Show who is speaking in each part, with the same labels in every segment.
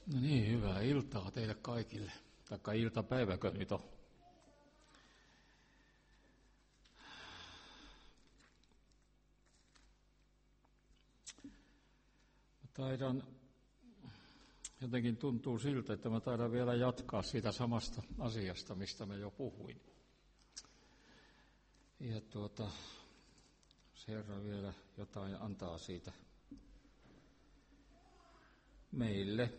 Speaker 1: No niin, hyvää iltaa teille kaikille. Taikka iltapäiväkö nyt on? Jotenkin tuntuu siltä, että mä taidan vielä jatkaa siitä samasta asiasta, mistä mä jo puhuin. Ja Herra vielä jotain antaa siitä meille.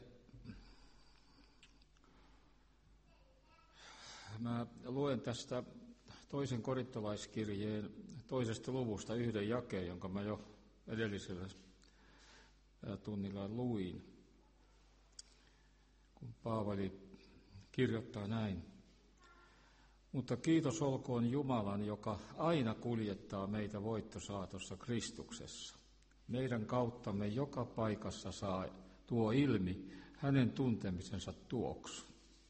Speaker 1: Mä luen tästä toisen korintolaiskirjeen 2. luvusta yhden jakeen, jonka mä jo edellisellä tunnilla luin, kun Paavali kirjoittaa näin. Mutta kiitos olkoon Jumalan, joka aina kuljettaa meitä voittosaatossa Kristuksessa. Meidän kauttamme joka paikassa tuo ilmi hänen tuntemisensa tuoksu.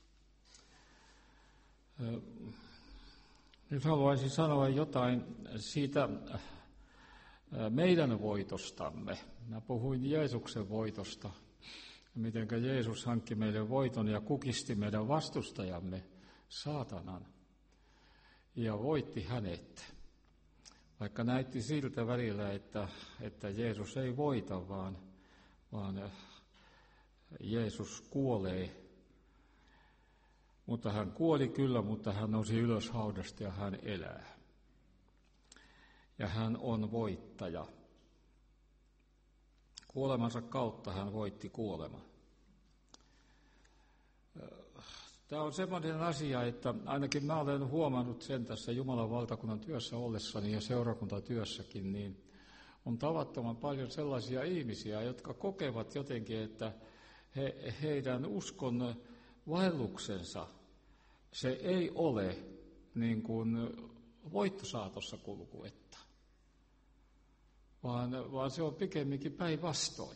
Speaker 1: Nyt haluaisin sanoa jotain siitä meidän voitostamme. Mä puhuin Jeesuksen voitosta, miten Jeesus hankki meille voiton ja kukisti meidän vastustajamme, saatanan, ja voitti hänet. Vaikka näytti siltä välillä, että Jeesus ei voita, vaan Jeesus kuolee. Mutta hän kuoli kyllä, mutta hän nousi ylös haudasta ja hän elää. Ja hän on voittaja. Kuolemansa kautta hän voitti kuoleman. Tämä on semmoinen asia, että ainakin mä olen huomannut sen tässä Jumalan valtakunnan työssä ollessani ja seurakuntatyössäkin, niin on tavattoman paljon sellaisia ihmisiä, jotka kokevat jotenkin, että heidän uskon vaelluksensa, se ei ole niin kuin voittosaatossa kulkuetta, vaan se on pikemminkin päinvastoin.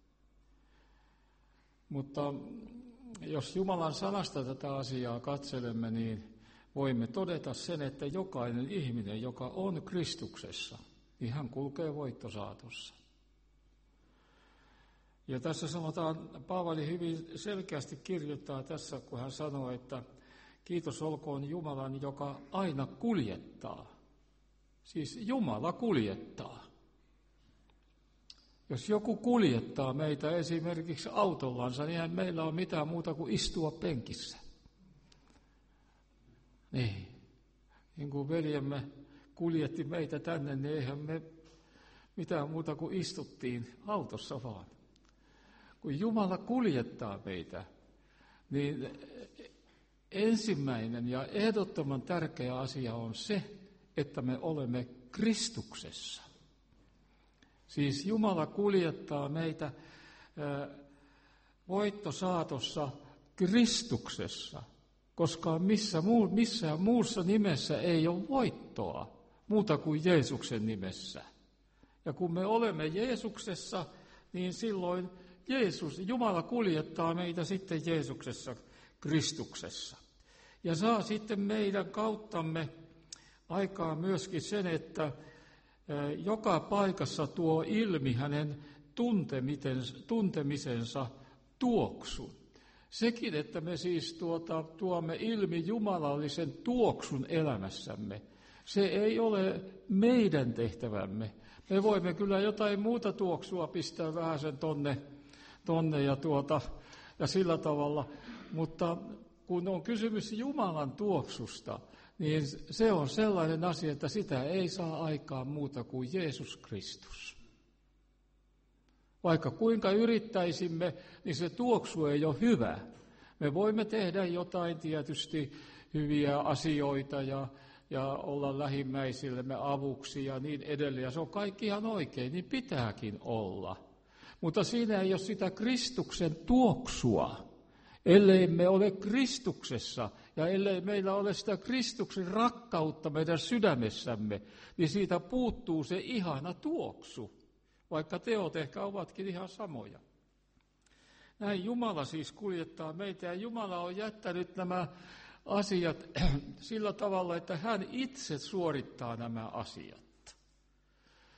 Speaker 1: Mutta jos Jumalan sanasta tätä asiaa katselemme, niin voimme todeta sen, että jokainen ihminen, joka on Kristuksessa, niin hän kulkee voittosaatossa. Ja tässä sanotaan, Paavali hyvin selkeästi kirjoittaa tässä, kun hän sanoo, että kiitos olkoon Jumalan, joka aina kuljettaa. Siis Jumala kuljettaa. Jos joku kuljettaa meitä esimerkiksi autollansa, niin eihän meillä ole mitään muuta kuin istua penkissä. Niin kuin veljemme kuljetti meitä tänne, niin eihän me mitään muuta kuin istuttiin autossa vaan. Kun Jumala kuljettaa meitä, niin ensimmäinen ja ehdottoman tärkeä asia on se, että me olemme Kristuksessa. Siis Jumala kuljettaa meitä voittosaatossa Kristuksessa, koska missään muussa nimessä ei ole voittoa muuta kuin Jeesuksen nimessä. Ja kun me olemme Jeesuksessa, niin silloin Jumala kuljettaa meitä sitten Jeesuksessa, Kristuksessa. Ja saa sitten meidän kauttamme aikaan myöskin sen, että joka paikassa tuo ilmi hänen tuntemisensa tuoksun. Sekin, että me siis tuomme ilmi jumalallisen tuoksun elämässämme, se ei ole meidän tehtävämme. Me voimme kyllä jotain muuta tuoksua pistää vähän sen tonne ja sillä tavalla, mutta kun on kysymys Jumalan tuoksusta, niin se on sellainen asia, että sitä ei saa aikaan muuta kuin Jeesus Kristus. Vaikka kuinka yrittäisimme, niin se tuoksu ei ole hyvä. Me voimme tehdä jotain tietysti hyviä asioita ja olla lähimmäisillemme avuksi ja niin edelleen. Ja se on kaikki ihan oikein, niin pitääkin olla. Mutta siinä ei ole sitä Kristuksen tuoksua. Ellei me ole Kristuksessa ja ellei meillä ole sitä Kristuksen rakkautta meidän sydämessämme, niin siitä puuttuu se ihana tuoksu, vaikka teot ehkä ovatkin ihan samoja. Näin Jumala siis kuljettaa meitä ja Jumala on jättänyt nämä asiat sillä tavalla, että hän itse suorittaa nämä asiat.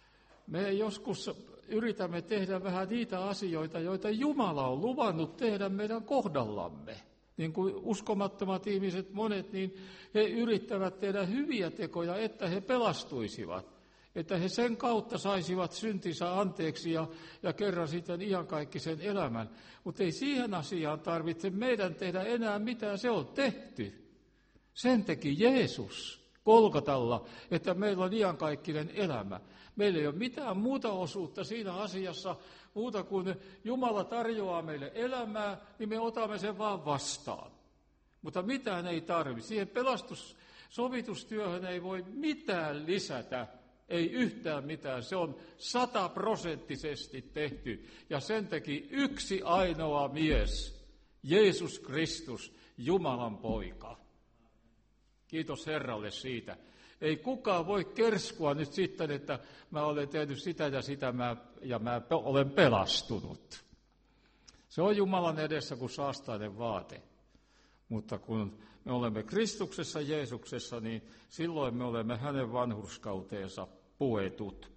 Speaker 1: Me joskus yritämme tehdä vähän niitä asioita, joita Jumala on luvannut tehdä meidän kohdallamme. Niin kuin uskomattomat ihmiset monet, niin he yrittävät tehdä hyviä tekoja, että he pelastuisivat. Että he sen kautta saisivat syntinsä anteeksi ja kerran sitten iankaikkisen elämän. Mutta ei siihen asiaan tarvitse meidän tehdä enää mitään, se on tehty. Sen teki Jeesus Golgatalla, että meillä on iankaikkinen elämä. Meillä ei ole mitään muuta osuutta siinä asiassa, muuta kuin Jumala tarjoaa meille elämää, niin me otamme sen vaan vastaan. Mutta mitään ei tarvitse. Siihen sovitustyöhön ei voi mitään lisätä, ei yhtään mitään. Se on 100% tehty. Ja sen teki yksi ainoa mies, Jeesus Kristus, Jumalan poika. Kiitos Herralle siitä. Ei kukaan voi kerskua nyt sitten, että mä olen tehnyt sitä ja sitä ja mä olen pelastunut. Se on Jumalan edessä kuin saastainen vaate. Mutta kun me olemme Kristuksessa, Jeesuksessa, niin silloin me olemme hänen vanhurskauteensa puetut.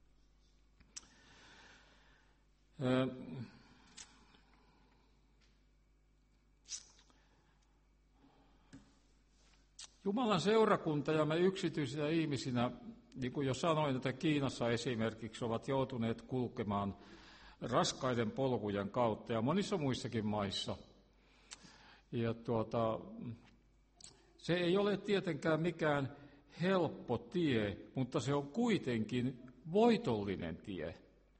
Speaker 1: Jumalan seurakunta ja me yksityisinä ihmisinä, niin kuin jo sanoin, että Kiinassa esimerkiksi ovat joutuneet kulkemaan raskaiden polkujen kautta ja monissa muissakin maissa. Ja se ei ole tietenkään mikään helppo tie, mutta se on kuitenkin voitollinen tie.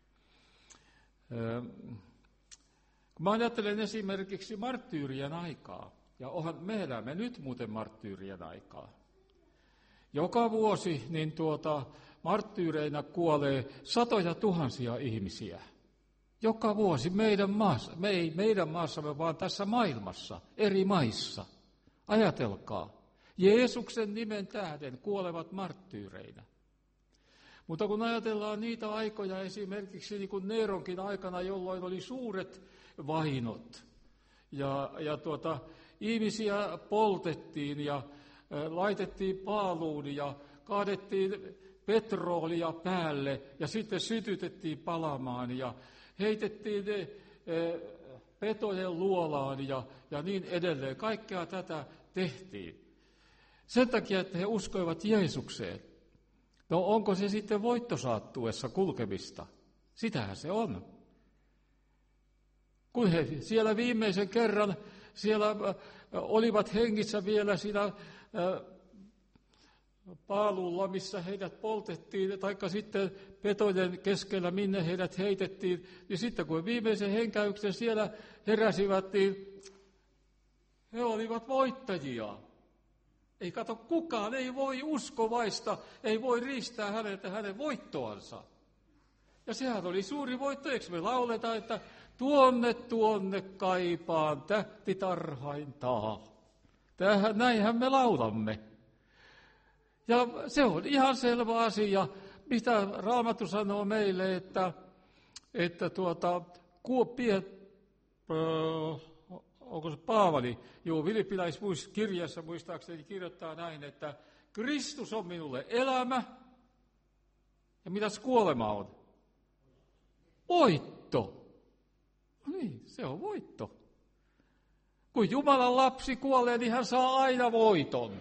Speaker 1: Mä ajattelen esimerkiksi marttyyrien aikaa. Ja me elämme nyt muuten marttyyrien aikaa. Joka vuosi niin marttyyreinä kuolee satoja tuhansia ihmisiä. Joka vuosi meidän maassa, ei meidän maassamme, vaan tässä maailmassa, eri maissa. Ajatelkaa, Jeesuksen nimen tähden kuolevat marttyyreinä. Mutta kun ajatellaan niitä aikoja esimerkiksi niin kuin Neeronkin aikana, jolloin oli suuret vainot ja ihmisiä poltettiin ja laitettiin paaluun ja kaadettiin petroolia päälle ja sitten sytytettiin palamaan ja heitettiin petojen luolaan ja niin edelleen. Kaikkea tätä tehtiin. Sen takia, että he uskoivat Jeesukseen. No onko se sitten voittosaattuessa kulkemista? Sitähän se on. Kun he siellä viimeisen kerran siellä olivat hengissä vielä siinä paalulla, missä heidät poltettiin, taikka sitten petojen keskellä, minne heidät heitettiin, niin sitten kun viimeisen henkäyksen siellä heräsivät, niin he olivat voittajia. Ei kato, kukaan ei voi uskovaista, ei voi riistää häneltä hänen voittoansa. Ja sehän oli suuri voitto, eikö me lauleta, että tuonne kaipaan tähtitarhaintaa. Näinhän me laulamme. Ja se on ihan selvä asia, mitä Raamattu sanoo meille, että onko se Paavali, Filippiläiskirjassa muistaakseni kirjoittaa näin, että Kristus on minulle elämä, ja mitäs kuolema on? Voitto. Niin, se on voitto. Kun Jumalan lapsi kuolee, niin hän saa aina voiton.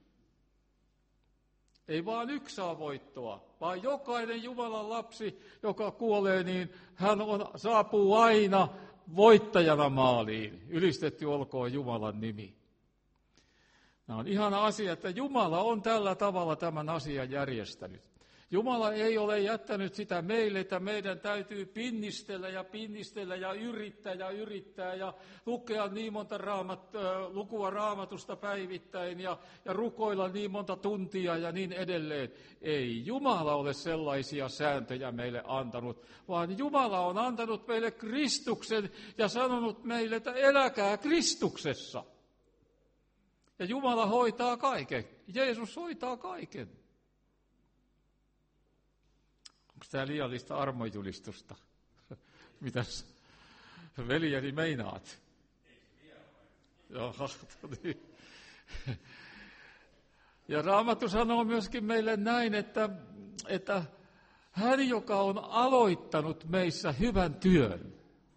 Speaker 1: Ei vaan yksi saa voittoa, vaan jokainen Jumalan lapsi, joka kuolee, niin hän saapuu aina voittajana maaliin. Ylistetty olkoon Jumalan nimi. Tämä on ihana asia, että Jumala on tällä tavalla tämän asian järjestänyt. Jumala ei ole jättänyt sitä meille, että meidän täytyy pinnistellä ja yrittää ja lukea niin monta lukua Raamatusta päivittäin ja rukoilla niin monta tuntia ja niin edelleen. Ei Jumala ole sellaisia sääntöjä meille antanut, vaan Jumala on antanut meille Kristuksen ja sanonut meille, että eläkää Kristuksessa. Ja Jumala hoitaa kaiken. Jeesus hoitaa kaiken. Onko tämä liiallista armonjulistusta? Mitäs veljeni meinaat? Jaha, niin. Ja Raamattu sanoo myöskin meille näin, että Hän, joka on aloittanut meissä hyvän työn,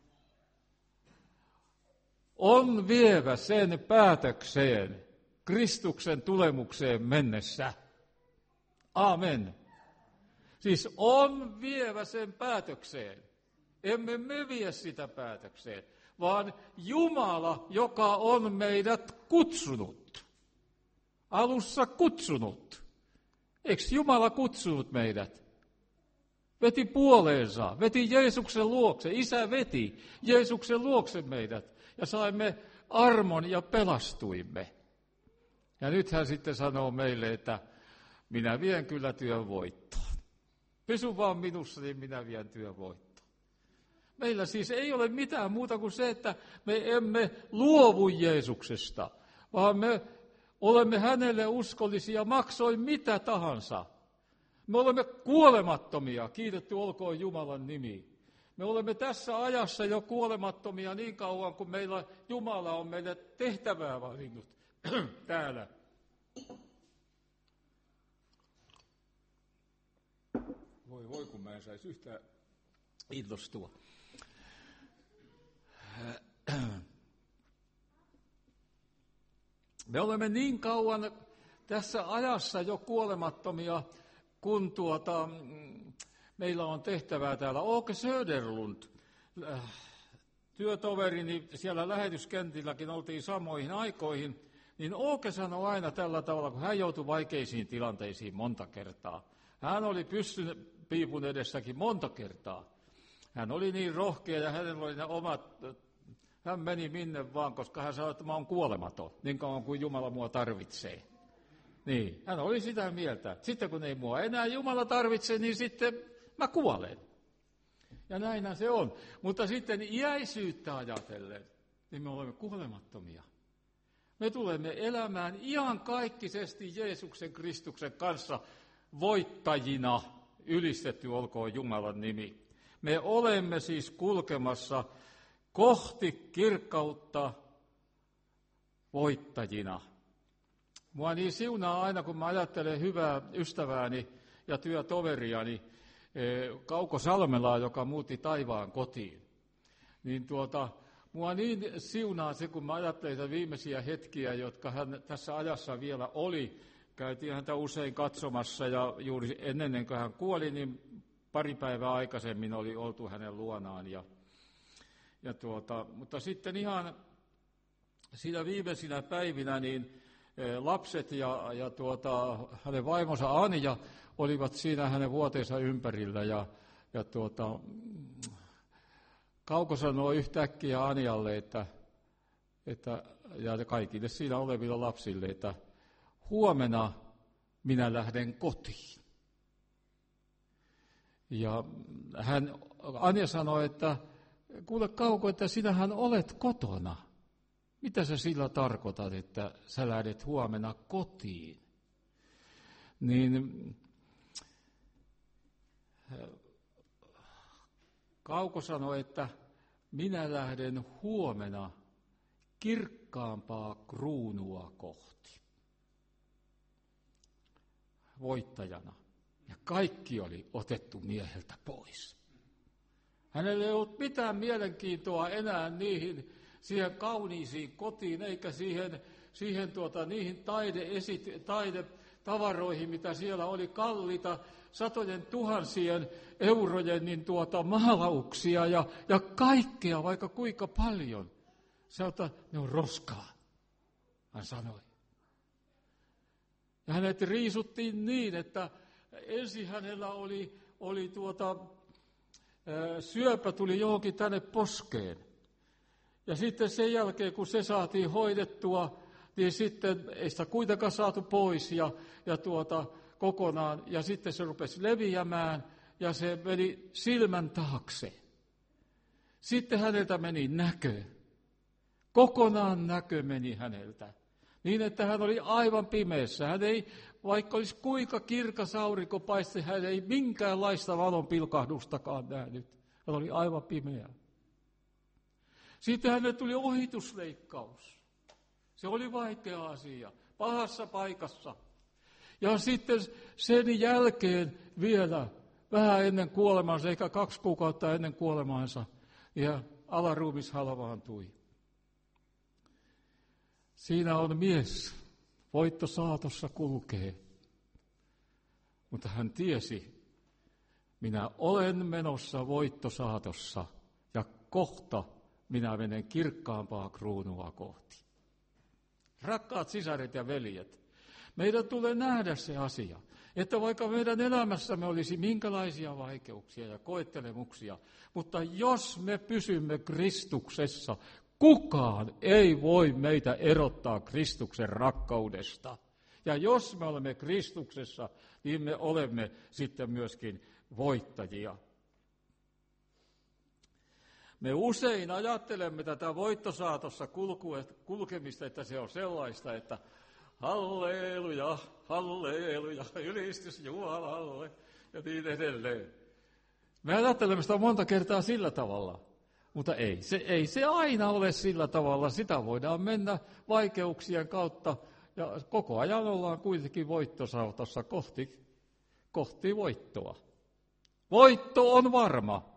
Speaker 1: on vievä sen päätökseen Kristuksen tulemukseen mennessä. Amen. Siis on vievä sen päätökseen. Emme me vie sitä päätökseen, vaan Jumala, joka on meidät kutsunut. Alussa kutsunut. Eikö Jumala kutsunut meidät? Veti puoleensa, veti Jeesuksen luokse. Isä veti Jeesuksen luokse meidät ja saimme armon ja pelastuimme. Ja nyt hän sitten sanoo meille, että minä vien kyllä työn voittoon. Pysy vaan minussa, niin minä vien työn voittoon. Meillä siis ei ole mitään muuta kuin se, että me emme luovu Jeesuksesta, vaan me olemme hänelle uskollisia, maksoi mitä tahansa. Me olemme kuolemattomia, kiitetty olkoon Jumalan nimi. Me olemme tässä ajassa jo kuolemattomia niin kauan, kun meillä Jumala on meille tehtävää valinnut täällä. Voi, kun mä en saisi yhtään innostua. Me olemme niin kauan tässä ajassa jo kuolemattomia, kun meillä on tehtävää täällä. Åke Söderlund, työtoverini siellä lähetyskentilläkin oltiin samoihin aikoihin, niin Åke sanoi aina tällä tavalla, kun hän joutui vaikeisiin tilanteisiin monta kertaa. Hän oli pyssypiipun edessäkin monta kertaa. Hän oli niin rohkea ja hänellä oli ne omat, hän meni minne vaan, koska hän sanoi, että mä oon kuolematon, niin kauan kuin Jumala mua tarvitsee. Niin, hän oli sitä mieltä. Sitten kun ei mua enää Jumala tarvitse, niin sitten mä kuolen. Ja näinhän se on. Mutta sitten iäisyyttä ajatellen, niin me olemme kuolemattomia. Me tulemme elämään iankaikkisesti Jeesuksen Kristuksen kanssa voittajina, ylistetty olkoon Jumalan nimi. Me olemme siis kulkemassa kohti kirkkautta voittajina. Mua niin siunaa aina, kun mä ajattelen hyvää ystävääni ja työtoveriani Kauko Salmelaa, joka muutti taivaan kotiin. Niin mua niin siunaa se, kun mä ajattelen niitä viimeisiä hetkiä, jotka hän tässä ajassa vielä oli. Käytiin häntä usein katsomassa ja juuri ennen kuin hän kuoli, niin pari päivää aikaisemmin oli oltu hänen luonaan. Mutta sitten ihan siinä viimeisinä päivinä niin lapset ja hänen vaimonsa Anja olivat siinä hänen vuoteensa ympärillä ja Kauko sanoi yhtäkkiä Anjalle, ja kaikille siinä oleville lapsille, että huomenna minä lähden kotiin. Ja Anja sanoi, että kuule Kauko, että sinähän olet kotona. Mitä sä sillä tarkoitat, että sä lähdet huomenna kotiin? Niin Kauko sanoi, että minä lähden huomenna kirkkaampaa kruunua kohti. Voittajana. Ja kaikki oli otettu mieheltä pois. Hänellä ei ollut mitään mielenkiintoa enää siihen kauniisiin kotiin, eikä niihin taidetavaroihin, mitä siellä oli kalliita, satojen tuhansien eurojen maalauksia ja kaikkea, vaikka kuinka paljon. Ne on roskaa, hän sanoi. Ja hänet riisuttiin niin, että ensin hänellä oli syöpä tuli johonkin tänne poskeen. Ja sitten sen jälkeen, kun se saatiin hoidettua, niin sitten ei sitä kuitenkaan saatu pois kokonaan. Ja sitten se rupesi leviämään ja se meni silmän taakse. Sitten häneltä meni näkö. Kokonaan näkö meni häneltä. Niin, että hän oli aivan pimeässä. Hän ei, vaikka olisi kuinka kirkas aurinko paiste, hän ei minkäänlaista valon pilkahdustakaan nähnyt. Hän oli aivan pimeä. Sitten hänelle tuli ohitusleikkaus. Se oli vaikea asia, pahassa paikassa. Ja sitten sen jälkeen vielä vähän ennen kuolemaansa, ehkä 2 kuukautta ennen kuolemaansa, ja alaruumis halvaantui. Siinä on mies, voitto saatossa kulkee. Mutta hän tiesi, minä olen menossa voittosaatossa ja kohta minä menen kirkkaampaa kruunua kohti. Rakkaat sisaret ja veljet, meidän tulee nähdä se asia, että vaikka meidän elämässämme olisi minkälaisia vaikeuksia ja koettelemuksia, mutta jos me pysymme Kristuksessa, kukaan ei voi meitä erottaa Kristuksen rakkaudesta. Ja jos me olemme Kristuksessa, niin me olemme sitten myöskin voittajia. Me usein ajattelemme tätä voittosaatossa kulkemista, että se on sellaista, että halleluja, halleluja, ylistys Jumalalle ja niin edelleen. Me ajattelemme sitä monta kertaa sillä tavalla, mutta ei se aina ole sillä tavalla. Sitä voidaan mennä vaikeuksien kautta ja koko ajan ollaan kuitenkin voittosaatossa kohti voittoa. Voitto on varma.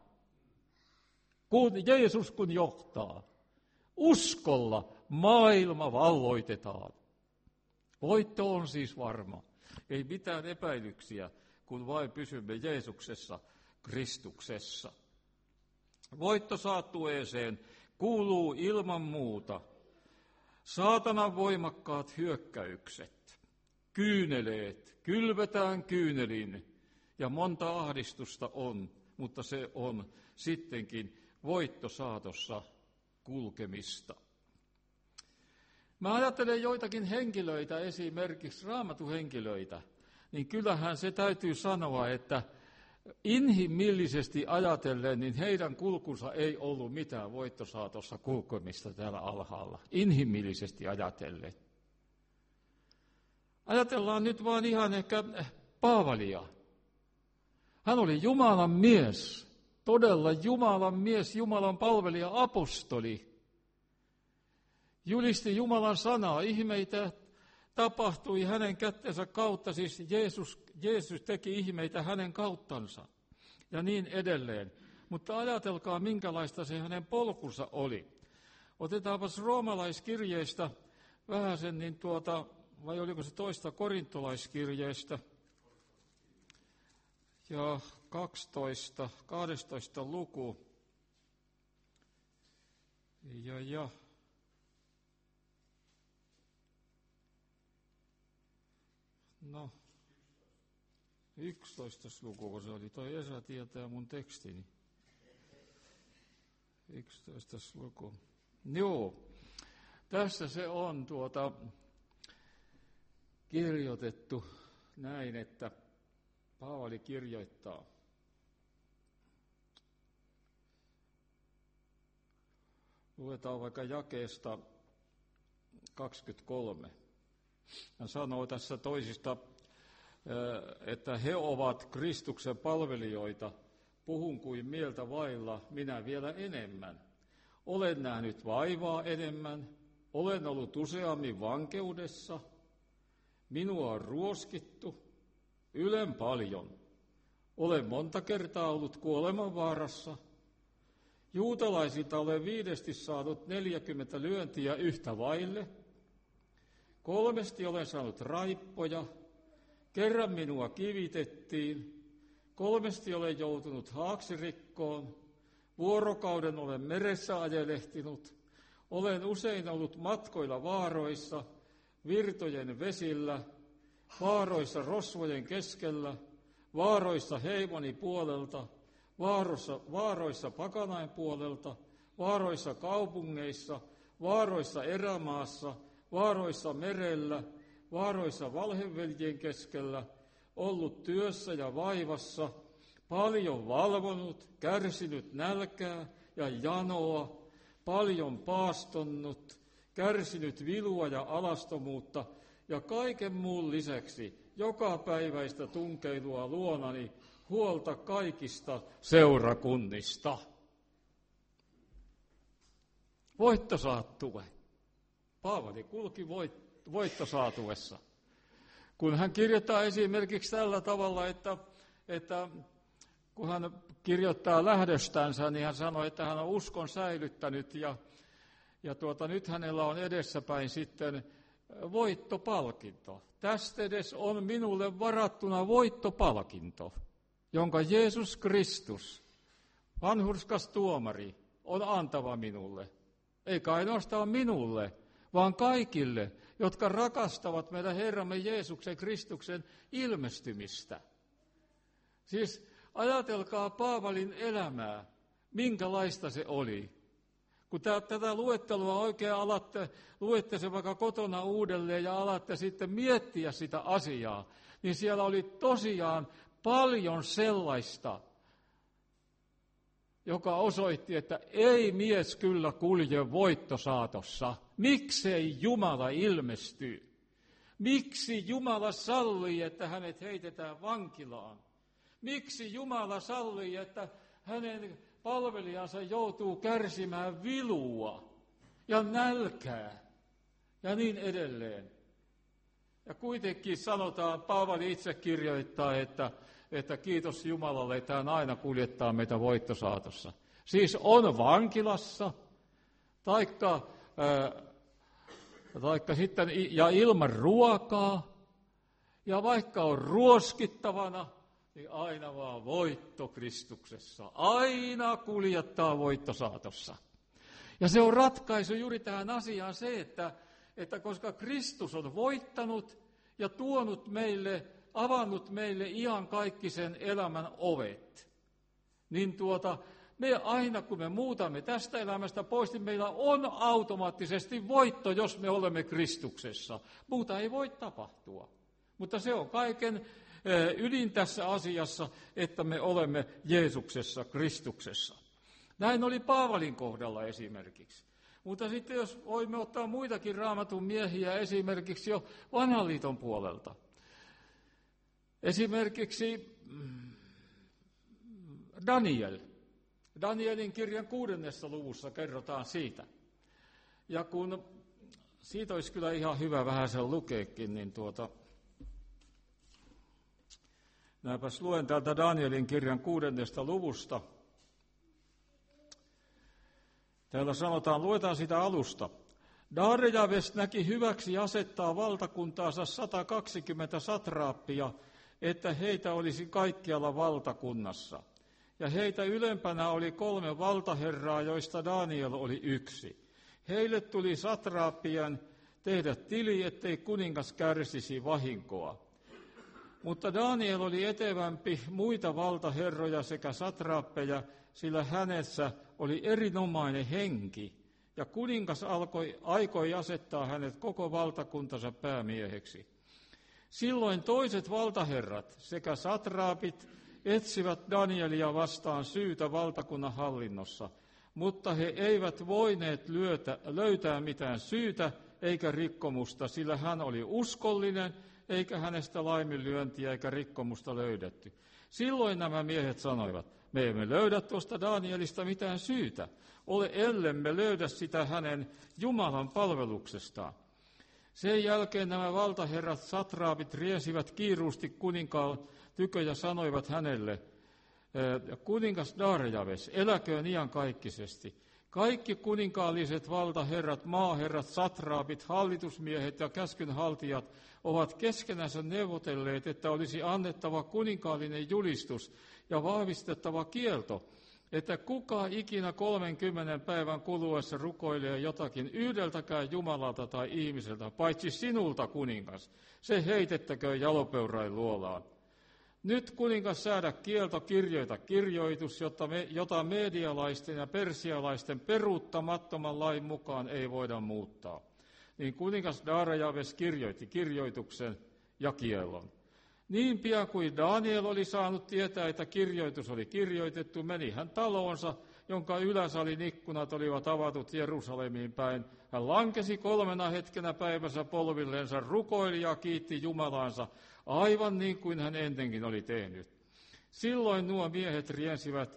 Speaker 1: Jeesus kun johtaa, uskolla maailma valloitetaan. Voitto on siis varma. Ei mitään epäilyksiä, kun vain pysymme Jeesuksessa, Kristuksessa. Voittosaattueeseen kuuluu ilman muuta saatanan voimakkaat hyökkäykset, kyyneleet, kylvetään kyynelin ja monta ahdistusta on, mutta se on sittenkin voittosaatossa kulkemista. Mä ajattelen joitakin henkilöitä, esimerkiksi raamatuhenkilöitä, niin kyllähän se täytyy sanoa, että inhimillisesti ajatellen, niin heidän kulkunsa ei ollut mitään voittosaatossa kulkemista täällä alhaalla. Inhimillisesti ajatellen. Ajatellaan nyt vaan ihan ehkä Paavalia. Hän oli Jumalan mies, todella Jumalan mies, Jumalan palvelija, apostoli. Julisti Jumalan sanaa, ihmeitä tapahtui hänen kättensä kautta, siis Jeesus teki ihmeitä hänen kauttansa ja niin edelleen. Mutta ajatelkaa, minkälaista se hänen polkunsa oli. Otetaanpas roomalaiskirjeestä vähäsen, niin vai oliko se 2. korintolaiskirjeestä ja 12 luku. No, 11. luku, kun se oli. Toi Esa tietää mun tekstini. 11. luku. Joo, tässä se on kirjoitettu näin, että Paavali kirjoittaa. Luetaan vaikka jakeesta 23. Hän sanoo tässä toisista, että he ovat Kristuksen palvelijoita, puhun kuin mieltä vailla, minä vielä enemmän. Olen nähnyt vaivaa enemmän, olen ollut useammin vankeudessa, minua on ruoskittu, ylen paljon. Olen monta kertaa ollut kuolemanvaarassa. Juutalaisilta olen 5 saanut 40 lyöntiä yhtä vaille. 3 olen saanut raippoja, kerran minua kivitettiin, 3 olen joutunut haaksirikkoon, vuorokauden olen meressä ajelehtinut, olen usein ollut matkoilla vaaroissa, virtojen vesillä, vaaroissa rosvojen keskellä, vaaroissa heimoni puolelta, vaaroissa pakanain puolelta, vaaroissa kaupungeissa, vaaroissa erämaassa, vaaroissa merellä, vaaroissa valheveljien keskellä, ollut työssä ja vaivassa, paljon valvonut, kärsinyt nälkää ja janoa, paljon paastonnut, kärsinyt vilua ja alastomuutta ja kaiken muun lisäksi jokapäiväistä tunkeilua luonani, huolta kaikista seurakunnista. Voittosaattuve. Paavali kulki voittosaatuessa. Kun hän kirjoittaa esimerkiksi tällä tavalla, että kun hän kirjoittaa lähdöstänsä, niin hän sanoi, että hän on uskon säilyttänyt ja nyt hänellä on edessäpäin sitten voittopalkinto. Tästä edes on minulle varattuna voittopalkinto, jonka Jeesus Kristus, vanhurskas tuomari, on antava minulle. Eikä ainoastaan minulle, vaan kaikille, jotka rakastavat meidän Herramme Jeesuksen Kristuksen ilmestymistä. Siis ajatelkaa Paavalin elämää, minkälaista se oli. Kun tätä luettelua oikein luette se vaikka kotona uudelleen ja alatte sitten miettiä sitä asiaa, niin siellä oli tosiaan paljon sellaista, joka osoitti, että ei mies kyllä kulje voittosaatossa. Miksei Jumala ilmesty? Miksi Jumala sallii, että hänet heitetään vankilaan? Miksi Jumala sallii, että hänen palvelijansa joutuu kärsimään vilua ja nälkää ja niin edelleen? Ja kuitenkin sanotaan, Paavali itse kirjoittaa, että kiitos Jumalalle, että hän aina kuljettaa meitä voittosaatossa. Siis on vankilassa, taikka sitten, ja ilman ruokaa, ja vaikka on ruoskittavana, niin aina vaan voitto Kristuksessa. Aina kuljettaa voittosaatossa. Ja se on ratkaisu juuri tähän asiaan se, että koska Kristus on voittanut ja tuonut meille, avannut meille iankaikkisen elämän ovet, niin me aina kun me muutamme tästä elämästä pois, niin meillä on automaattisesti voitto, jos me olemme Kristuksessa. Muuta ei voi tapahtua. Mutta se on kaiken ydin tässä asiassa, että me olemme Jeesuksessa, Kristuksessa. Näin oli Paavalin kohdalla esimerkiksi. Mutta sitten jos voimme ottaa muitakin Raamatun miehiä esimerkiksi jo Vanhan liiton puolelta. Esimerkiksi Daniel. Danielin kirjan 6. luvussa kerrotaan siitä. Ja kun siitä olisi kyllä ihan hyvä vähän sen lukeekin, niin näinpäs luen täältä Danielin kirjan 6. luvusta. Täällä sanotaan, luetaan sitä alusta. Darjaves näki hyväksi asettaa valtakuntaansa 120 satraappia, että heitä olisi kaikkialla valtakunnassa. Ja heitä ylempänä oli 3 valtaherraa, joista Daniel oli yksi. Heille tuli satraappien tehdä tili, ettei kuningas kärsisi vahinkoa. Mutta Daniel oli etevämpi muita valtaherroja sekä satraappeja, sillä hänessä oli erinomainen henki, ja kuningas aikoi asettaa hänet koko valtakuntansa päämieheksi. Silloin toiset valtaherrat sekä satraapit etsivät Danielia vastaan syytä valtakunnan hallinnossa, mutta he eivät voineet löytää mitään syytä eikä rikkomusta, sillä hän oli uskollinen, eikä hänestä laiminlyöntiä eikä rikkomusta löydetty. Silloin nämä miehet sanoivat, me emme löydä tuosta Danielista mitään syytä, ellemme löydä sitä hänen Jumalan palveluksestaan. Sen jälkeen nämä valtaherrat satraapit riensivät kiiruusti kuninkaan tykö ja sanoivat hänelle, kuningas Darjaves, eläköön iankaikkisesti. Kaikki kuninkaalliset valtaherrat, maaherrat, satraapit, hallitusmiehet ja käskynhaltijat ovat keskenänsä neuvotelleet, että olisi annettava kuninkaallinen julistus ja vahvistettava kielto, että kuka ikinä 30 päivän kuluessa rukoilee jotakin yhdeltäkään Jumalalta tai ihmiseltä, paitsi sinulta kuningas, se heitettäköön jalopeurain luolaan. Nyt kuningas säädä kielto, kirjoita kirjoitus, jota medialaisten ja persialaisten peruuttamattoman lain mukaan ei voida muuttaa. Niin kuningas Darjaves kirjoitti kirjoituksen ja kiellon. Niin pian kuin Daniel oli saanut tietää, että kirjoitus oli kirjoitettu, meni hän taloonsa, jonka yläsalin ikkunat olivat avatut Jerusalemiin päin. Hän lankesi 3 hetkenä päivässä polvillensa, rukoili ja kiitti Jumalaansa, aivan niin kuin hän ennenkin oli tehnyt. Silloin nuo miehet riensivät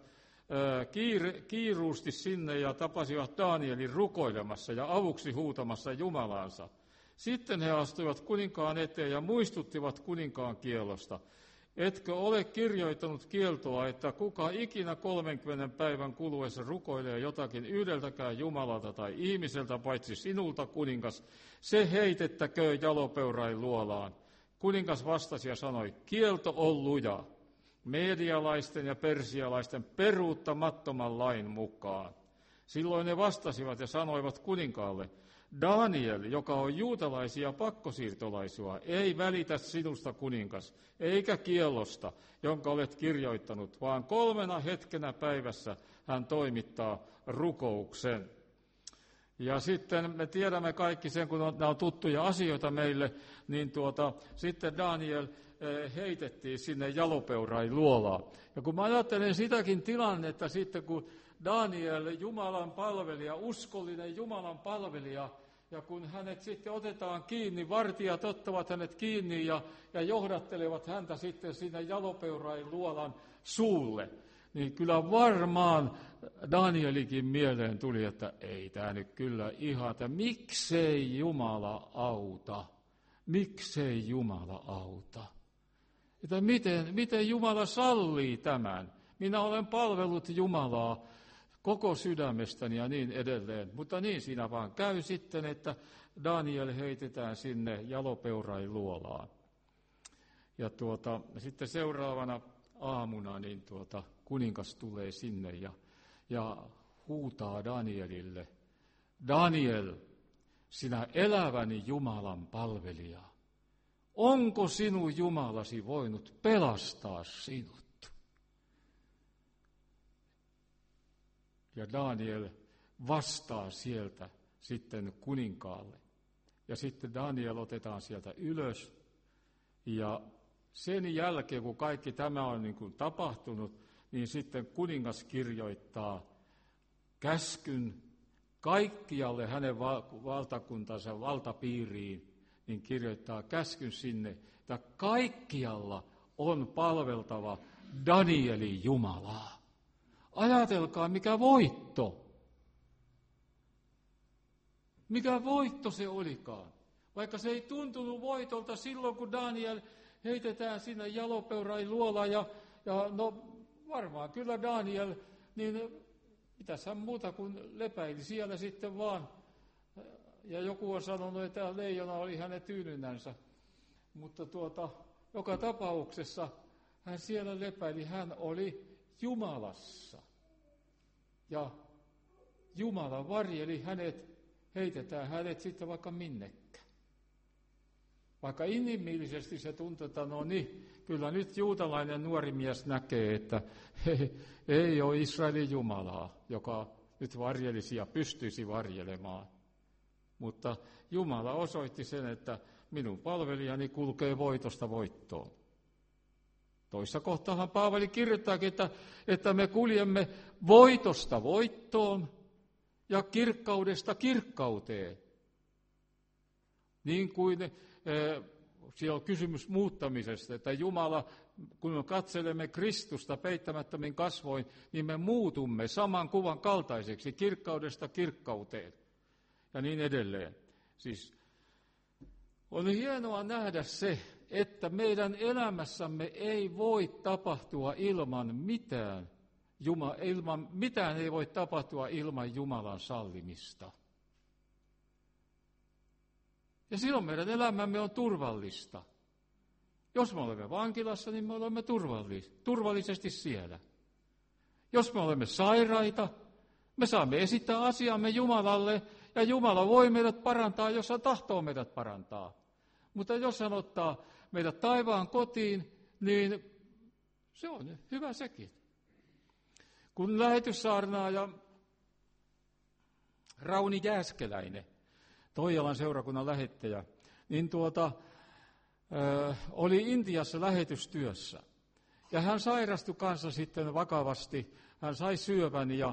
Speaker 1: kiiruusti sinne ja tapasivat Danielin rukoilemassa ja avuksi huutamassa Jumalaansa. Sitten he astuivat kuninkaan eteen ja muistuttivat kuninkaan kiellosta. Etkö ole kirjoittanut kieltoa, että kuka ikinä 30 päivän kuluessa rukoilee jotakin yhdeltäkään Jumalalta tai ihmiseltä, paitsi sinulta, kuningas, se heitettäköön jalopeurain luolaan. Kuningas vastasi ja sanoi, kielto on luja, medialaisten ja persialaisten peruuttamattoman lain mukaan. Silloin ne vastasivat ja sanoivat kuninkaalle, Daniel, joka on juutalaisia pakkosiirtolaisia, ei välitä sinusta kuningas, eikä kiellosta, jonka olet kirjoittanut, vaan 3 hetkenä päivässä hän toimittaa rukouksen. Ja sitten me tiedämme kaikki sen, kun nämä on tuttuja asioita meille, niin sitten Daniel heitettiin sinne jalopeurain luolaan. Ja kun mä ajattelen sitäkin tilannetta sitten, kun Daniel, Jumalan palvelija, uskollinen Jumalan palvelija, ja kun hänet sitten otetaan kiinni, vartijat ottavat hänet kiinni ja johdattelevat häntä sitten sinne jalopeurain luolan suulle, niin kyllä varmaan Danielikin mieleen tuli, että ei tämä nyt kyllä ihan, että miksei Jumala auta, miksei Jumala auta. Että miten Jumala sallii tämän? Minä olen palvellut Jumalaa koko sydämestäni ja niin edelleen. Mutta niin siinä vaan käy sitten, että Daniel heitetään sinne jalopeurain luolaan. Ja sitten seuraavana aamuna niin kuningas tulee sinne ja huutaa Danielille, Daniel, sinä eläväni Jumalan palvelija, onko sinun Jumalasi voinut pelastaa sinut? Ja Daniel vastaa sieltä sitten kuninkaalle. Ja sitten Daniel otetaan sieltä ylös. Ja sen jälkeen, kun kaikki tämä on niin kuin tapahtunut, niin sitten kuningas kirjoittaa käskyn kaikkialle hänen valtakuntansa valtapiiriin, niin kirjoittaa käskyn sinne, että kaikkialla on palveltava Danielin Jumalaa. Ajatelkaa, mikä voitto. Mikä voitto se olikaan. Vaikka se ei tuntunut voitolta silloin, kun Daniel heitetään sinne jalopeurain luolaan. Ja no varmaan kyllä Daniel, niin mitäs hän muuta kuin lepäili siellä sitten vaan. Ja joku on sanonut, että leijona oli hänen tyynynänsä. Mutta joka tapauksessa hän siellä lepäili, hän oli Jumalassa. Ja Jumala varjeli hänet, heitetään hänet sitten vaikka minnekään. Vaikka inhimillisesti se tuntuu, että no niin, kyllä nyt juutalainen nuori mies näkee, että ei ole Israelin Jumalaa, joka nyt varjelisi ja pystyisi varjelemaan. Mutta Jumala osoitti sen, että minun palvelijani kulkee voitosta voittoon. Toissa kohtahan Paavali kirjoittaakin, että me kuljemme voitosta voittoon ja kirkkaudesta kirkkauteen. Niin kuin siellä on kysymys muuttamisesta, että Jumala, kun me katselemme Kristusta peittämättömin kasvoin, niin me muutumme saman kuvan kaltaiseksi kirkkaudesta kirkkauteen ja niin edelleen. Siis on hienoa nähdä se, että meidän elämässämme ei voi tapahtua ilman mitään. Mitään ei voi tapahtua ilman Jumalan sallimista. Ja silloin meidän elämämme on turvallista. Jos me olemme vankilassa, niin me olemme turvallisesti siellä. Jos me olemme sairaita, me saamme esittää asiamme Jumalalle, ja Jumala voi meidät parantaa, jos hän tahtoo meidät parantaa. Mutta jos hän ottaa meidät taivaan kotiin, niin se on hyvä sekin. Kun lähetyssaarnaaja Rauni Jääskeläinen, Toijalan seurakunnan lähettäjä, niin oli Intiassa lähetystyössä. Ja hän sairastui kanssa sitten vakavasti. Hän sai syövän ja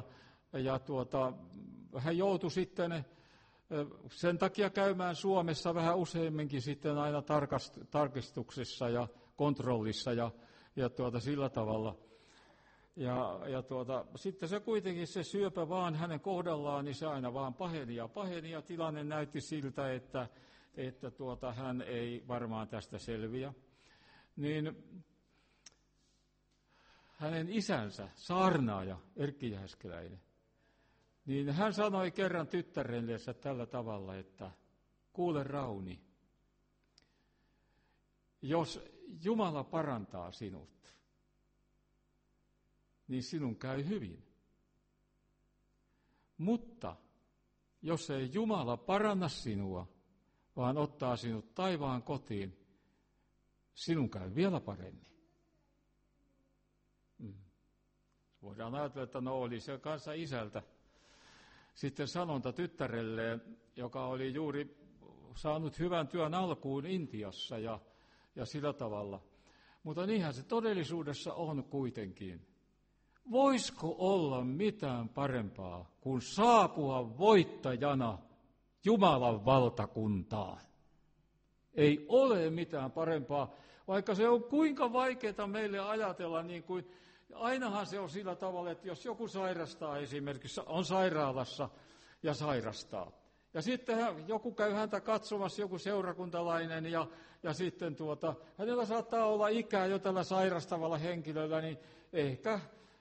Speaker 1: hän joutui sitten sen takia käymään Suomessa vähän useamminkin sitten aina tarkistuksessa ja kontrollissa ja sillä tavalla. Sitten se kuitenkin se syöpä vaan hänen kohdallaan, niin se aina vaan paheni ja tilanne näytti siltä, että hän ei varmaan tästä selviä. Niin hänen isänsä, saarnaaja Erkki Jääskeläinen, niin hän sanoi kerran tyttärellensä tällä tavalla, että kuule Rauni, jos Jumala parantaa sinut, niin sinun käy hyvin. Mutta jos ei Jumala paranna sinua, vaan ottaa sinut taivaan kotiin, sinun käy vielä paremmin. Voidaan ajatella, että no oli se kanssa isältä sitten sanonta tyttärelleen, joka oli juuri saanut hyvän työn alkuun Intiassa ja sillä tavalla. Mutta niinhän se todellisuudessa on kuitenkin. Voisiko olla mitään parempaa kuin saapua voittajana Jumalan valtakuntaan? Ei ole mitään parempaa, vaikka se on kuinka vaikeaa meille ajatella, niin kuin ainahan se on sillä tavalla, että jos joku sairastaa esimerkiksi, on sairaalassa ja sairastaa, ja sitten joku käy häntä katsomassa, joku seurakuntalainen, ja sitten hänellä saattaa olla ikää jo tällä sairastavalla henkilöllä, niin ehkä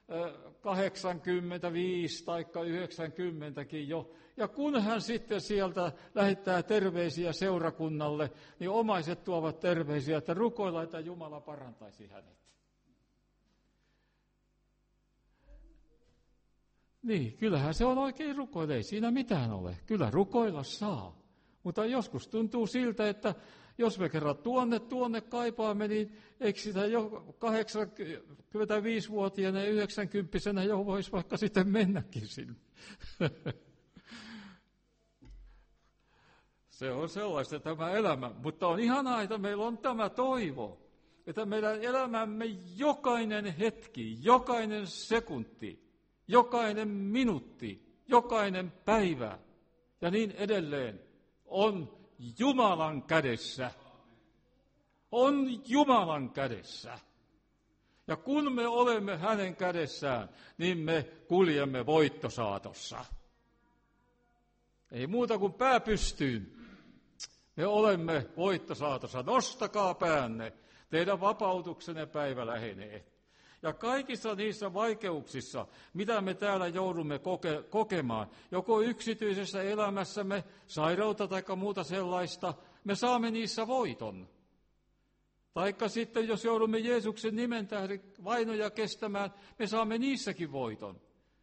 Speaker 1: 85 tai 90kin jo. Ja kun hän sitten sieltä lähettää terveisiä seurakunnalle, niin omaiset tuovat terveisiä, että rukoillaan, että Jumala parantaisi hänet. Niin, kyllähän se on oikein rukoilla, ei siinä mitään ole. Kyllä rukoilla saa. Mutta joskus tuntuu siltä, että jos me kerran tuonne kaipaamme, niin eikö sitä jo 85-vuotiaana ja 90-vuotiaana jo voisi vaikka sitten mennäkin sinne. Se on sellaista tämä elämä, mutta on ihanaa, että meillä on tämä toivo, että meidän elämämme jokainen hetki, jokainen sekunti, jokainen minuutti, jokainen päivä ja niin edelleen on Jumalan kädessä. On Jumalan kädessä. Ja kun me olemme hänen kädessään, niin me kuljemme voittosaatossa. Ei muuta kuin pää pystyyn. Me olemme voittosaatossa. Nostakaa päänne. Teidän vapautuksenne päivä lähenee. Ja kaikissa niissä vaikeuksissa, mitä me täällä joudumme kokemaan, joko yksityisessä elämässämme, sairautta tai muuta sellaista, me saamme niissä voiton. Taikka sitten, jos joudumme Jeesuksen nimen tähden vainoja kestämään, me saamme niissäkin voiton.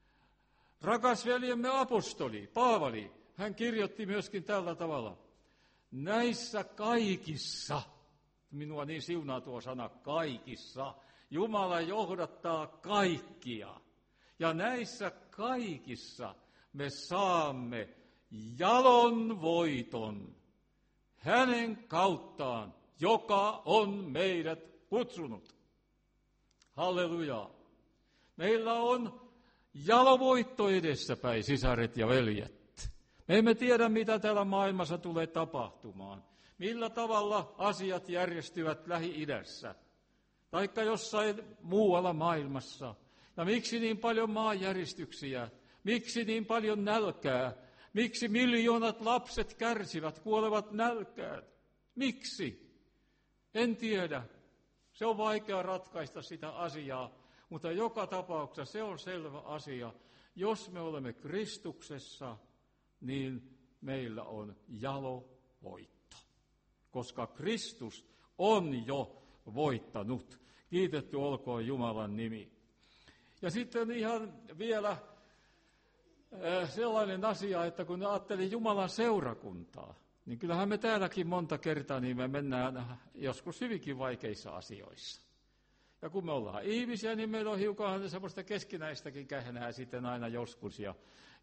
Speaker 1: Rakas veljemme apostoli, Paavali, hän kirjoitti myöskin tällä tavalla. Näissä kaikissa, minua niin siunaa tuo sana kaikissa, Jumala johdattaa kaikkia. Ja näissä kaikissa me saamme jalon voiton hänen kauttaan, joka on meidät kutsunut. Halleluja. Meillä on jalovoitto edessäpäin, sisaret ja veljet. Me emme tiedä, mitä täällä maailmassa tulee tapahtumaan. Millä tavalla asiat järjestyvät Lähi-idässä. Taikka jossain muualla maailmassa. Ja miksi niin paljon maanjäristyksiä? Miksi niin paljon nälkää? Miksi miljoonat lapset kärsivät, kuolevat nälkään? Miksi? En tiedä. Se on vaikea ratkaista sitä asiaa, mutta joka tapauksessa se on selvä asia. Jos me olemme Kristuksessa, niin meillä on jalovoitto, koska Kristus on jo voittanut. Kiitetty olkoon Jumalan nimi. Ja sitten ihan vielä sellainen asia, että kun ajattelin Jumalan seurakuntaa, niin kyllähän me täälläkin monta kertaa niin me mennään joskus hyvinkin vaikeissa asioissa. Ja kun me ollaan ihmisiä, niin meillä on hiukan semmoista keskinäistäkin kähnää sitten aina joskus. Ja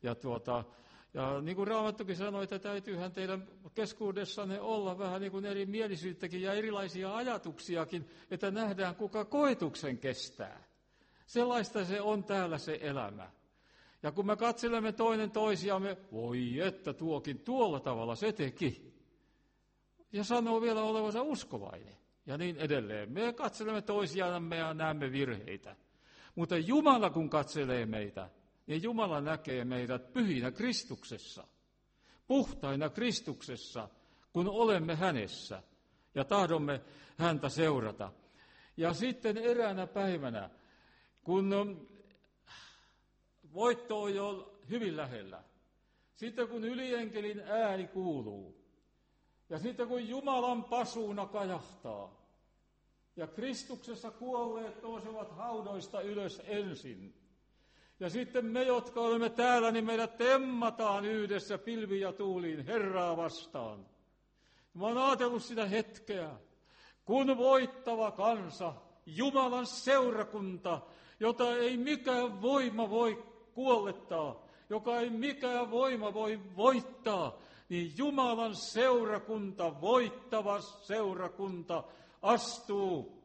Speaker 1: niin kuin Raamattukin sanoi, että täytyyhän teidän keskuudessanne olla vähän niin kuin erimielisyyttäkin ja erilaisia ajatuksiakin, että nähdään kuka koetuksen kestää. Sellaista se on täällä se elämä. Ja kun me katselemme toinen toisiamme, voi että tuokin tuolla tavalla se teki. Ja sanoo vielä olevansa uskovainen. Ja niin edelleen. Me katselemme toisiamme ja näemme virheitä. Mutta Jumala kun katselee meitä, niin Jumala näkee meidät pyhinä Kristuksessa. Puhtaina Kristuksessa, kun olemme hänessä ja tahdomme häntä seurata. Ja sitten eräänä päivänä, kun voitto on jo hyvin lähellä, sitten kun ylienkelin ääni kuuluu, ja sitten kun Jumalan pasuuna kajahtaa, ja Kristuksessa kuolleet nousevat haudoista ylös ensin, ja sitten me, jotka olemme täällä, niin meidät temmataan yhdessä pilviin ja tuuliin Herraa vastaan. Mä oon ajatellut sitä hetkeä, kun voittava kansa, Jumalan seurakunta, jota ei mikään voima voi kuollettaa, joka ei mikään voima voi voittaa, niin Jumalan seurakunta, voittava seurakunta, astuu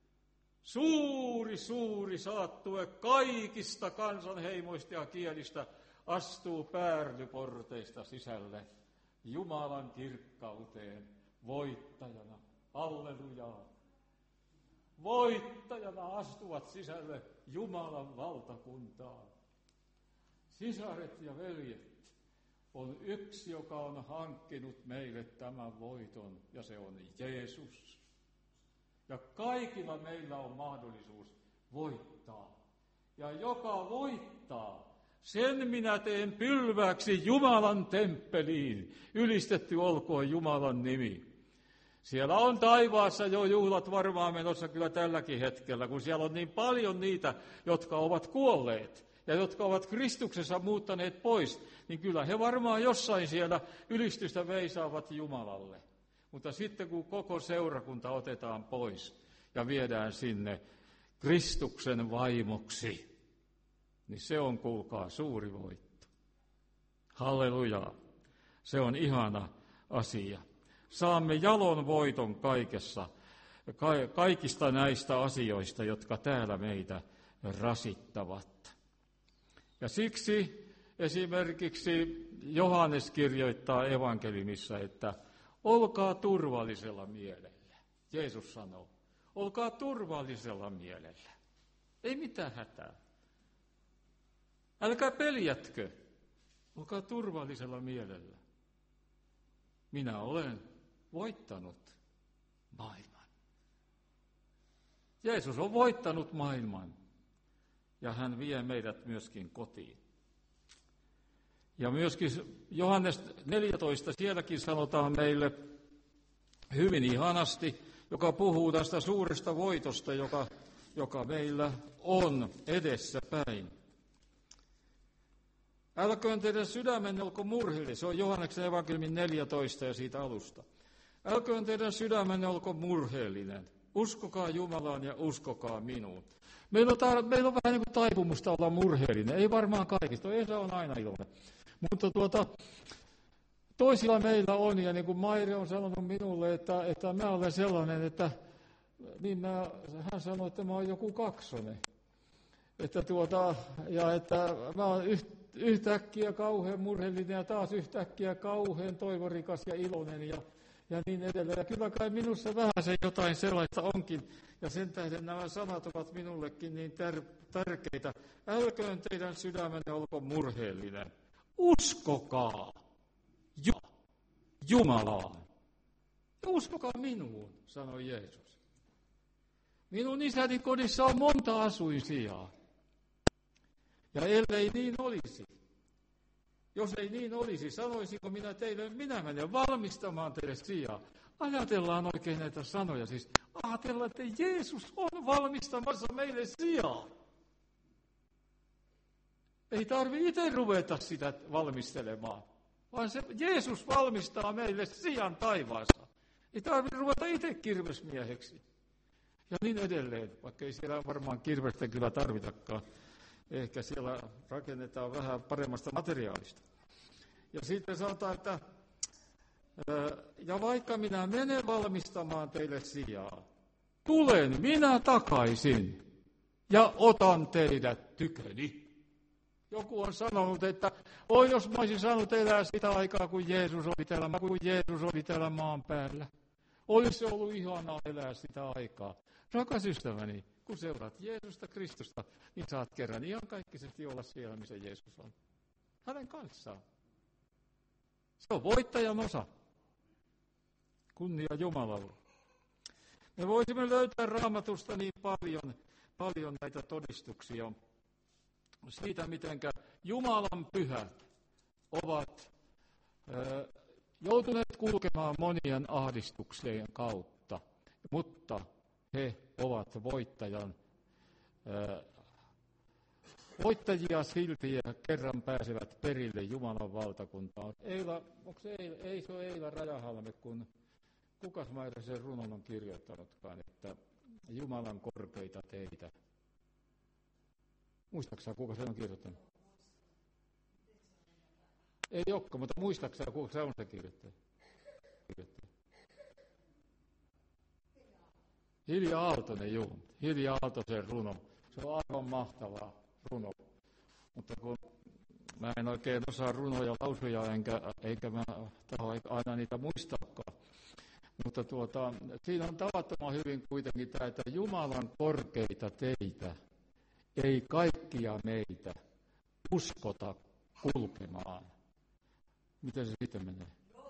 Speaker 1: suuri saattue kaikista kansanheimoista ja kielistä, astuu päärlyporteista sisälle Jumalan kirkkauteen voittajana. Hallelujaa! Voittajana astuvat sisälle Jumalan valtakuntaan. Sisaret ja veljet, on yksi, joka on hankkinut meille tämän voiton, ja se on Jeesus. Ja kaikilla meillä on mahdollisuus voittaa. Ja joka voittaa, sen minä teen pylväksi Jumalan temppeliin. Ylistetty olkoon Jumalan nimi. Siellä on taivaassa jo juhlat varmaan menossa kyllä tälläkin hetkellä, kun siellä on niin paljon niitä, jotka ovat kuolleet ja jotka ovat Kristuksessa muuttaneet pois, niin kyllä he varmaan jossain siellä ylistystä veisaavat Jumalalle. Mutta sitten kun koko seurakunta otetaan pois ja viedään sinne Kristuksen vaimoksi, niin se on, kuulkaa, suuri voitto. Hallelujaa. Se on ihana asia. Saamme jalon voiton kaikista näistä asioista, jotka täällä meitä rasittavat. Ja siksi esimerkiksi Johannes kirjoittaa evankeliumissa, että olkaa turvallisella mielellä. Jeesus sanoo, olkaa turvallisella mielellä. Ei mitään hätää. Älkää peljätkö, olkaa turvallisella mielellä. Minä olen voittanut maailman. Jeesus on voittanut maailman ja hän vie meidät myöskin kotiin. Ja myöskin Johannes 14, sielläkin sanotaan meille hyvin ihanasti, joka puhuu tästä suuresta voitosta, joka meillä on edessä päin. Älköön teidän sydämenne olko murheellinen. Se on Johanneksen evankeliumin 14 ja siitä alusta. Älköön teidän sydämenne olko murheellinen. Uskokaa Jumalaan ja uskokaa minuun. Meillä on vähän niin kuin taipumusta olla murheellinen. Ei varmaan kaikista. Esa on aina iloinen. Mutta toisilla meillä on, ja niin kuin Maire on sanonut minulle, että mä olen sellainen, että niin hän sanoi, että mä oon joku kaksonen. Että mä oon yhtäkkiä kauhean murheellinen ja taas yhtäkkiä kauhean toivorikas ja iloinen ja niin edelleen. Ja kyllä kai minussa vähän se jotain sellaista onkin, ja sen tähden nämä sanat ovat minullekin niin tärkeitä. Älköön teidän sydämenne olko murheellinen. Uskokaa Jumalaan. Ja uskokaa minuun, sanoi Jeesus. Minun isäni kodissa on monta asuinsijaa. Ja ellei niin olisi, jos ei niin olisi, sanoisinko minä teille, minä menen valmistamaan teille sijaa. Ajatellaan oikein näitä sanoja, siis ajatellaan, että Jeesus on valmistamassa meille sijaa. Ei tarvitse itse ruveta sitä valmistelemaan, vaan se Jeesus valmistaa meille sijan taivaassa. Ei tarvitse ruveta itse kirvesmieheksi. Ja niin edelleen, vaikka ei siellä varmaan kirvestä kyllä tarvitakaan. Ehkä siellä rakennetaan vähän paremmasta materiaalista. Ja sitten sanotaan, että ja vaikka minä menen valmistamaan teille sijaa, tulen minä takaisin ja otan teidät tyköni. Joku on sanonut, että jos mä olisin saanut elää sitä aikaa, kun Jeesus oli täällä maan päällä. Olisi se ollut ihanaa elää sitä aikaa. Rakas ystäväni, kun seuraat Jeesusta Kristusta, niin saat kerran ihan kaikkisesti olla siellä, missä Jeesus on. Hänen kanssaan. Se on voittajan osa. Kunnia Jumalalle. Me voisimme löytää Raamatusta niin paljon paljon näitä todistuksia siitä, miten Jumalan pyhät ovat joutuneet kulkemaan monien ahdistuksien kautta, mutta he ovat voittajia silti ja kerran pääsevät perille Jumalan valtakuntaan. Ei se ole Eila Rajahalme, kun kukas määrä sen runon on kirjoittanutkaan, että Jumalan korkeita teitä. Muistaaksä, kuka se on kirjoittanut? Ei olekaan, mutta muistaaksä, kuka se on se kirjoittaja? Hilja Aaltonen, juu. Hilja Aaltosen runo. Se on aivan mahtava runo. Mutta kun mä en oikein osaa runoja lausuja, eikä mä taho aina niitä muistaakaan. Mutta siinä on tavattoman hyvin kuitenkin tämä, että Jumalan korkeita teitä ei kaikkia meitä uskota kulkemaan. Miten se sitten menee?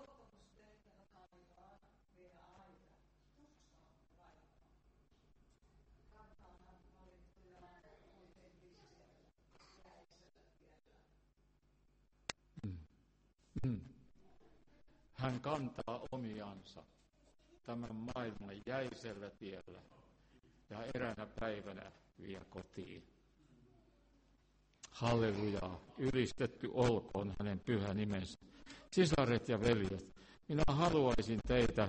Speaker 1: Hän kantaa omiansa tämän maailman jäisellä tiellä ja eräänä päivänä vie kotiin. Halleluja, ylistetty olkoon hänen pyhä nimensä. Sisaret ja veljet, minä haluaisin teitä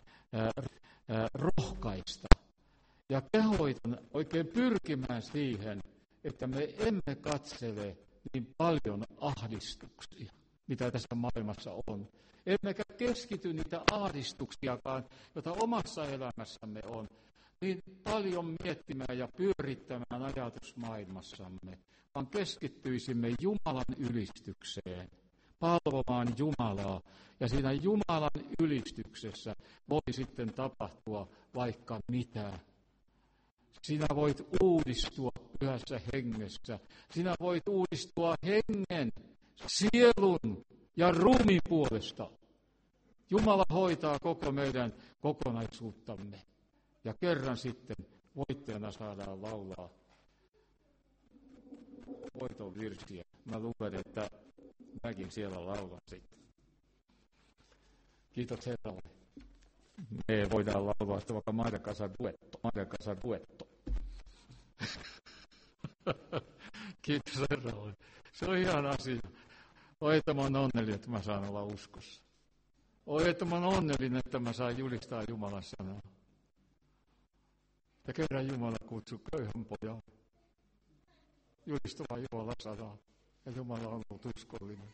Speaker 1: rohkaista ja kehoitan oikein pyrkimään siihen, että me emme katsele niin paljon ahdistuksia, mitä tässä maailmassa on. Emmekä keskity niitä ahdistuksiakaan, joita omassa elämässämme on, niin paljon miettimään ja pyörittämään ajatusmaailmassamme, vaan keskittyisimme Jumalan ylistykseen, palvomaan Jumalaa. Ja siinä Jumalan ylistyksessä voi sitten tapahtua vaikka mitä. Sinä voit uudistua pyhässä hengessä. Sinä voit uudistua hengen, sielun ja ruumiin puolesta. Jumala hoitaa koko meidän kokonaisuuttamme. Ja kerran sitten voittajana saadaan laulaa voiton virsiä. Mä luulen, että mäkin siellä laulan sitten. Kiitos Herralle. Me voidaan laulaa sitä vaikka Maiden kanssa duetto. Kiitos Herralle. Se on ihan asia. Oi, että mä oon onnellinen, että mä saan olla uskossa. Oi, että mä oon onnellinen, että mä saan julistaa Jumalan sanaa. Ja kerran Jumala kutsui köyhän pojan julistamaan Jumalan sanaa. Ja Jumala on ollut uskollinen.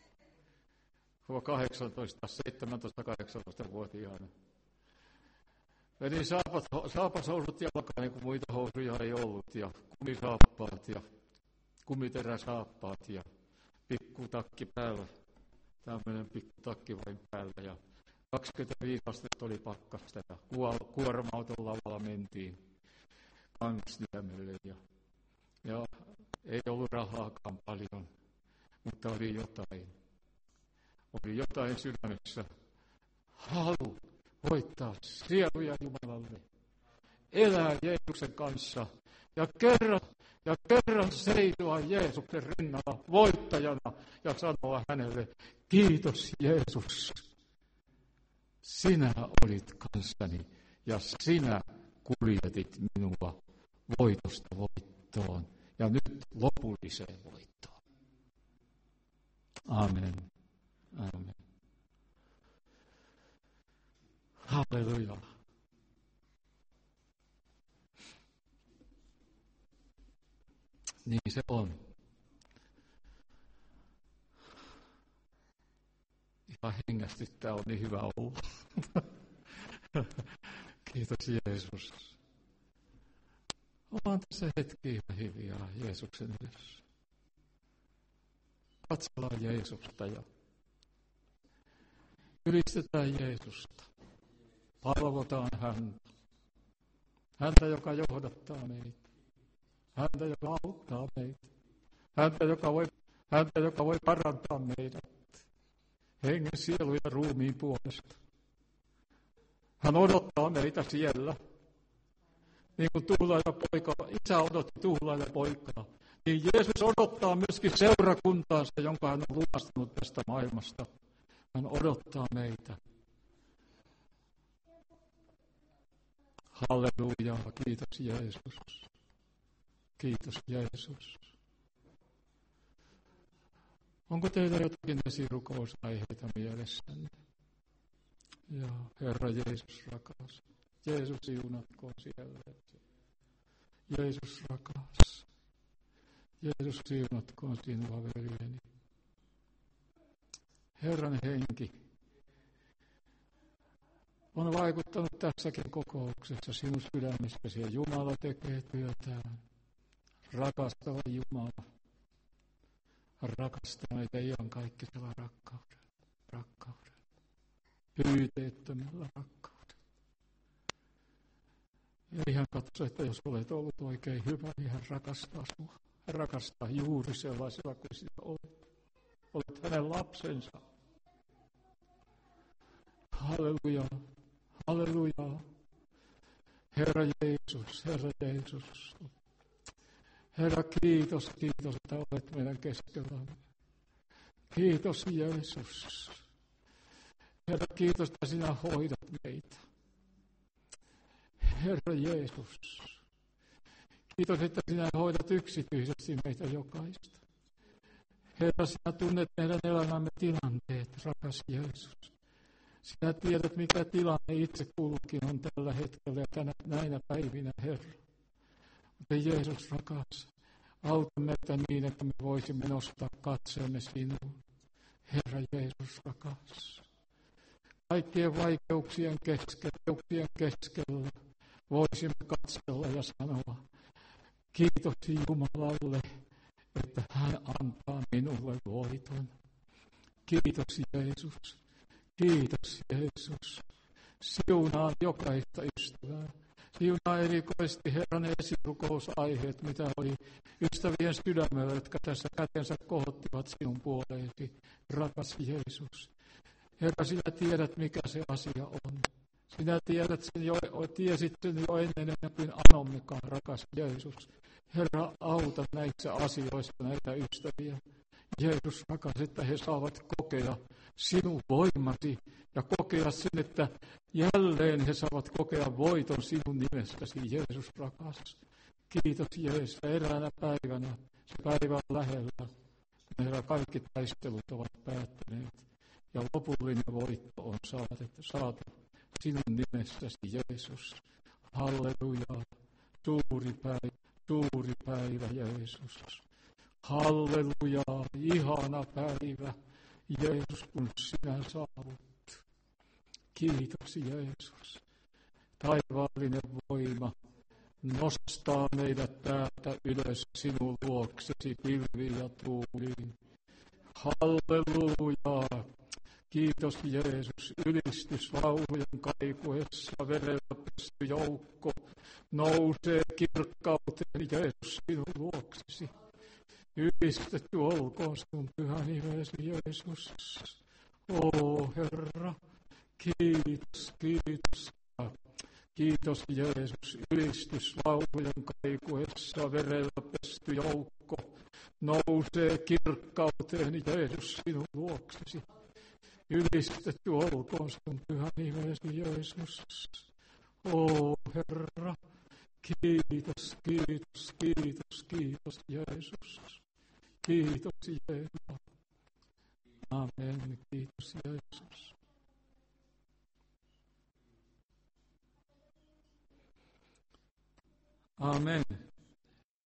Speaker 1: 17-18-vuotiaana. Menin saapashousut jalkaan, niin kuin muita housuja ei ollut. Ja kumisaappaat ja kumiteräsaappaat ja pikkutakki päällä. Tämmöinen pikkutakki vain päällä. Ja 25 astetta oli pakkasta ja kuorma-auton lavalla mentiin Kangasniemelle. Ja ei ollut rahaakaan paljon, mutta oli jotain. Oli jotain sydämessä. Halu voittaa sieluja Jumalalle. Elää Jeesuksen kanssa ja kerran seisoa Jeesuksen rinnalla voittajana ja sanoa hänelle, kiitos Jeesus. Sinä olit kanssani ja sinä kuljetit minua voitosta voittoon ja nyt lopulliseen voittoon. Amen. Amen. Halleluja. Niin se on. Ihan hengästyttää, on niin hyvä olla. Kiitos Jeesus. Ollaan tässä hetki ihan hiljaa Jeesuksen edessä. Katsellaan Jeesusta ja ylistetään Jeesusta. Palvotaan häntä. Häntä, joka johdattaa meitä. Häntä, joka auttaa meitä. Häntä, joka voi parantaa meidät. Hengen, sielu ja ruumiin puolesta. Hän odottaa meitä siellä. niin kuin tuhlaajapoika, isä odotti tuhlaajapoikaa, niin Jeesus odottaa myöskin seurakuntaansa, jonka hän on lunastanut tästä maailmasta. Hän odottaa meitä. Halleluja, kiitos Jeesus. Kiitos Jeesus. Onko teillä jotakin esirukousaiheita mielessänne? Ja Herra Jeesus rakas. Jeesus siunatkoon siellä. Jeesus rakas. Jeesus siunatkoon sinua veljeni. Herran henki on vaikuttanut tässäkin kokouksessa sinun sydämestäsi ja Jumala tekee työtään. Rakastava Jumala rakastaa meitä iankaikkisella rakkaudella, pyyteettömällä rakkaudella. Ei hän katso, että jos olet ollut oikein hyvä, niin hän rakastaa sinua. Hän rakastaa juuri sellaisella kuin sinä olet. Olet hänen lapsensa. Halleluja, halleluja. Herra Jeesus, Herra Jeesus. Herra, kiitos, kiitos, että olet meidän keskellämme. Kiitos, Jeesus. Herra, kiitos, että sinä hoidat meitä. Herra Jeesus. Kiitos, että sinä hoidat yksityisesti meitä jokaista. Herra, sinä tunnet meidän elämämme tilanteet, rakas Jeesus. Sinä tiedät, mikä tilanne itse kullakin on tällä hetkellä ja näinä päivinä, Herra. Mutta Jeesus rakas, auta meitä niin, että me voisimme nostaa katseemme sinuun. Herra Jeesus rakas. Kaikkien vaikeuksien keskellä voisimme katsella ja sanoa, kiitos Jumalalle, että hän antaa minulle voiton. Kiitos Jeesus. Kiitos Jeesus. Siunaan jokaista ystävää. Siunaa erikoisesti Herran esirukous-aiheet, mitä oli ystävien sydämellä, jotka tässä kätensä kohottivat sinun puoleesi. Rakas Jeesus. Herra, sinä tiedät, mikä se asia on. Sinä tiesit sen jo ennen kuin anommekaan, rakas Jeesus. Herra, auta näissä asioissa näitä ystäviä. Jeesus rakas, että he saavat kokea sinun voimasi ja kokea sen, että jälleen he saavat kokea voiton sinun nimestäsi, Jeesus rakas. Kiitos Jeesus, eräänä päivänä, se päivä on lähellä, meillä kaikki taistelut ovat päättyneet ja lopullinen voitto on saatu sinun nimestäsi, Jeesus. Halleluja, suuri päivä, Jeesus. Halleluja, ihana päivä, Jeesus, kun sinä saavut. Kiitos, Jeesus. Taivaallinen voima nostaa meidät täältä ylös sinun luoksesi pilviin ja tuuliin. Halleluja. Kiitos, Jeesus. Ylistyslaulujen kaikuessa verellä pesty joukko nousee kirkkauteen, Jeesus, sinun luoksesi. Ylistetty olkoon sinun pyhä nimesi, Jeesus. Herra, kiitos, kiitos. Kiitos, Jeesus. Ylistyslaulujen kaikuessa verellä pesty joukko nousee kirkkauteen, Jeesus, sinun luoksesi. Ylistetty olkoon sinun pyhä nimesi, Jeesus. Herra, kiitos, kiitos, kiitos, kiitos, Jeesus. Kiitos, Jeesus. Amen. Kiitos, Jeesus. Amen.